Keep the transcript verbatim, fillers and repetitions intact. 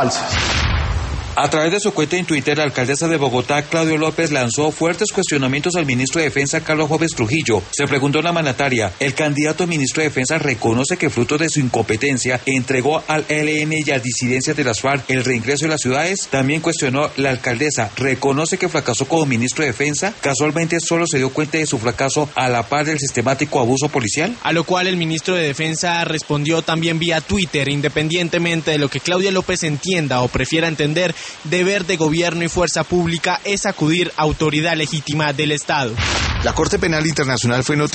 falsas. A través de su cuenta en Twitter, la alcaldesa de Bogotá, Claudia López, lanzó fuertes cuestionamientos al ministro de Defensa, Carlos Jóvenes Trujillo. Se preguntó a la mandataria, ¿el candidato ministro de Defensa reconoce que fruto de su incompetencia entregó al E L N y a disidencias de las FARC el reingreso de las ciudades? También cuestionó la alcaldesa, ¿reconoce que fracasó como ministro de Defensa? ¿Casualmente solo se dio cuenta de su fracaso a la par del sistemático abuso policial? A lo cual el ministro de Defensa respondió también vía Twitter, independientemente de lo que Claudia López entienda o prefiera entender, deber de gobierno y fuerza pública es acudir a autoridad legítima del Estado. La Corte Penal Internacional fue notificada